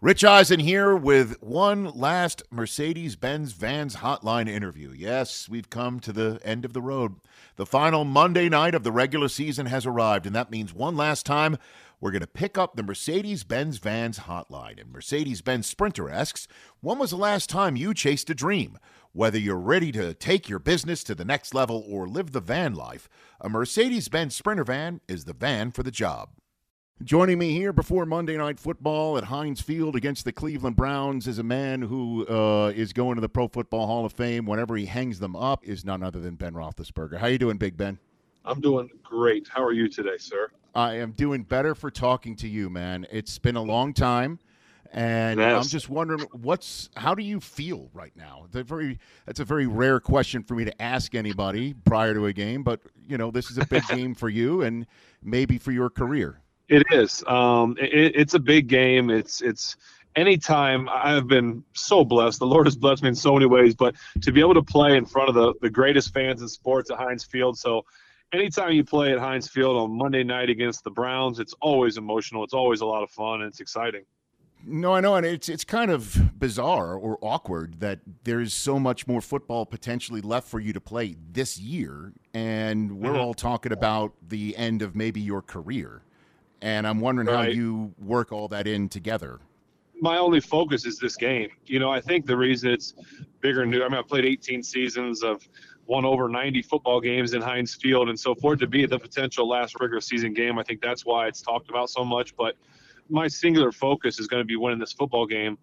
Rich Eisen here with one last Mercedes-Benz Vans Hotline interview. Yes, we've come to the end of the road. The final Monday night of the regular season has arrived, and that means one last time we're going to pick up the Mercedes-Benz Vans Hotline. And Mercedes-Benz Sprinter asks, when was the last time you chased a dream? Whether you're ready to take your business to the next level or live the van life, a Mercedes-Benz Sprinter van is the van for the job. Joining me here before Monday Night Football at Heinz Field against the Cleveland Browns is a man who is going to the Pro Football Hall of Fame whenever he hangs them up, is none other than Ben Roethlisberger. How you doing, Big Ben? I'm doing great. How are you today, sir? I am doing better for talking to you, man. It's been a long time, and Yes. I'm just wondering how do you feel right now? That's a very rare question for me to ask anybody prior to a game, but this is a big game for you and maybe for your career. It is. It's a big game. It's anytime. I've been so blessed. The Lord has blessed me in so many ways, but to be able to play in front of the greatest fans in sports at Heinz Field. So anytime you play at Heinz Field on Monday night against the Browns, it's always emotional. It's always a lot of fun, and it's exciting. No, I know, and it's kind of bizarre or awkward that there's so much more football potentially left for you to play this year, and we're all talking about the end of maybe your career. And I'm wondering how you work all that in together. My only focus is this game. I think the reason it's bigger and new, I played 18 seasons. I've won over 90 football games in Heinz Field. And so for it to be the potential last regular season game, I think that's why it's talked about so much. But my singular focus is going to be winning this football game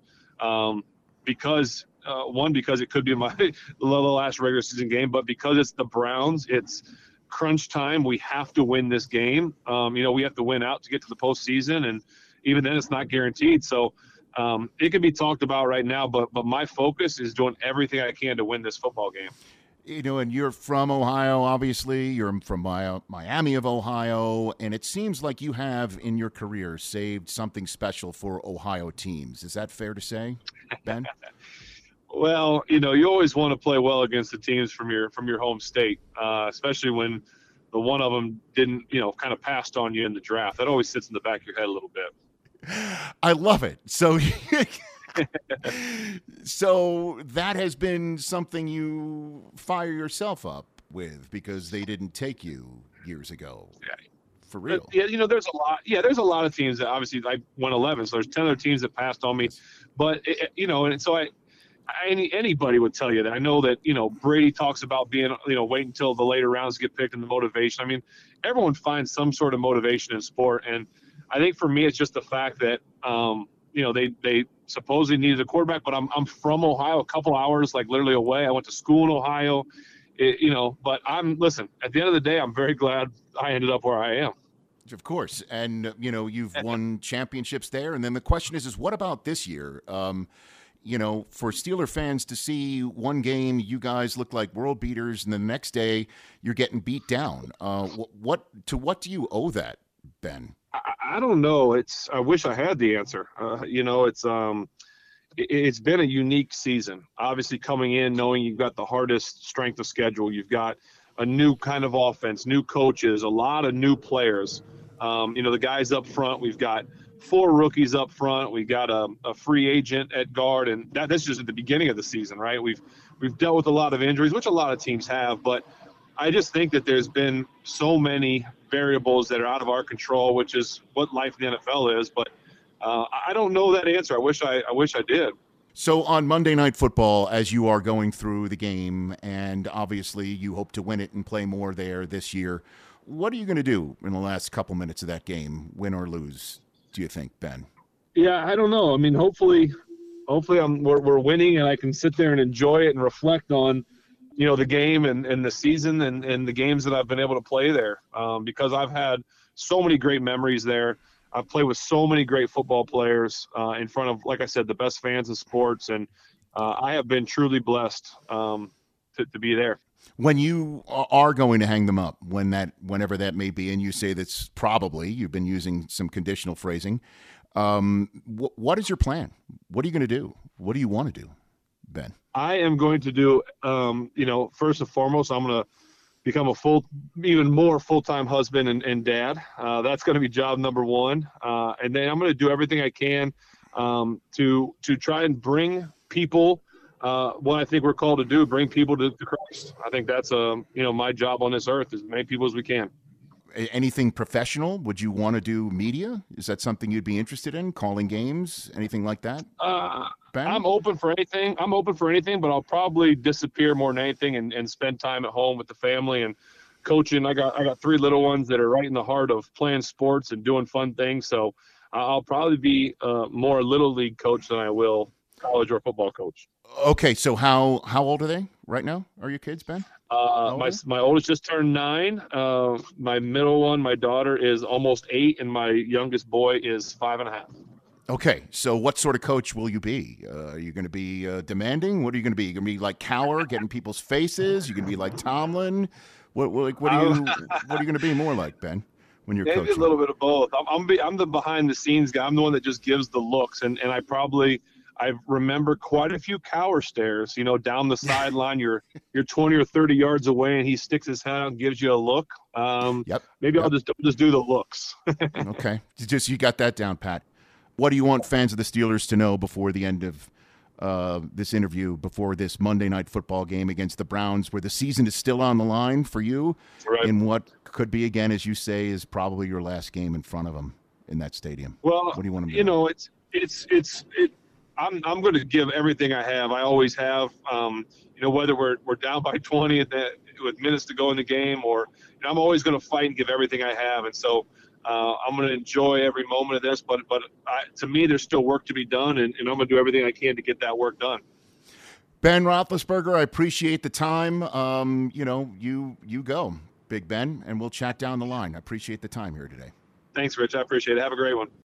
because it could be the last regular season game, but because it's the Browns, it's crunch time. We have to win this game. We have to win out to get to the postseason, and even then it's not guaranteed. So it can be talked about right now, but my focus is doing everything I can to win this football game. And you're from Ohio, obviously. You're from Miami of Ohio, and it seems like you have in your career saved something special for Ohio teams. Is that fair to say, Ben? Well, you always want to play well against the teams from your home state, especially when the one of them didn't, kind of passed on you in the draft. That always sits in the back of your head a little bit. I love it. So, so that has been something you fire yourself up with because they didn't take you years ago. Yeah. For real. Yeah, there's a lot. Yeah, there's a lot of teams that obviously I won 11, so there's 10 other teams that passed on me. But and so anybody would tell you that. I know that, Brady talks about being, wait until the later rounds get picked and the motivation. Everyone finds some sort of motivation in sport. And I think for me, it's just the fact that, they supposedly needed a quarterback, but I'm from Ohio, a couple hours, like literally away. I went to school in Ohio, but listen, at the end of the day, I'm very glad I ended up where I am. Of course. And, you've won championships there. And then the question is what about this year? For Steeler fans to see one game, you guys look like world beaters, and the next day you're getting beat down. What do you owe that, Ben? I don't know. I wish I had the answer. It's been a unique season. Obviously, coming in knowing you've got the hardest strength of schedule, you've got a new kind of offense, new coaches, a lot of new players. The guys up front, we've got 4 rookies up front. We got a free agent at guard, and that's just at the beginning of the season, right? We've dealt with a lot of injuries, which a lot of teams have, but I just think that there's been so many variables that are out of our control, which is what life in the NFL is. But I don't know that answer. I wish I did. So on Monday Night Football, as you are going through the game, and obviously you hope to win it and play more there this year, what are you going to do in the last couple minutes of that game, win or lose, do you think, Ben? Yeah, I don't know. Hopefully we're winning and I can sit there and enjoy it and reflect on, the game and the season and the games that I've been able to play there because I've had so many great memories there. I've played with so many great football players in front of, like I said, the best fans in sports, and I have been truly blessed to be there. When you are going to hang them up, whenever that may be, and you say that's probably, you've been using some conditional phrasing, what is your plan? What are you going to do? What do you want to do, Ben? I am going to do, first and foremost, I'm going to become even more full-time husband and dad. That's going to be job number one. And then I'm going to do everything I can to try and bring people what I think we're called to do, bring people to Christ. I think that's my job on this earth, as many people as we can. Anything professional? Would you want to do media? Is that something you'd be interested in? Calling games, anything like that? Ben? I'm open for anything. But I'll probably disappear more than anything and spend time at home with the family and coaching. I got 3 little ones that are right in the heart of playing sports and doing fun things. So I'll probably be more little league coach than I will college or football coach. Okay, so how old are they right now? Are your kids, Ben? My oldest just turned 9. My middle one, my daughter, is almost 8, and my youngest boy is 5.5. Okay, so what sort of coach will you be? Are you going to be demanding? What are you going to be? You going to be like Cowher, getting people's faces? You going to be like Tomlin? What are you going to be more like, Ben, when you're maybe coaching? A little bit of both. I'm the behind the scenes guy. I'm the one that just gives the looks, and I remember quite a few Cowher stares, down the sideline. You're 20 or 30 yards away, and he sticks his head out and gives you a look. Maybe I'll just do the looks. Okay, you got that down, Pat. What do you want fans of the Steelers to know before the end of this interview, before this Monday night football game against the Browns, where the season is still on the line for you, right, in what could be, again, as you say, is probably your last game in front of them in that stadium? Well, what do you want them to know? I'm going to give everything I have. I always have. Whether we're down by 20 with minutes to go in the game, or I'm always going to fight and give everything I have. And so I'm going to enjoy every moment of this. But to me, there's still work to be done, and I'm going to do everything I can to get that work done. Ben Roethlisberger, I appreciate the time. You go, Big Ben, and we'll chat down the line. I appreciate the time here today. Thanks, Rich. I appreciate it. Have a great one.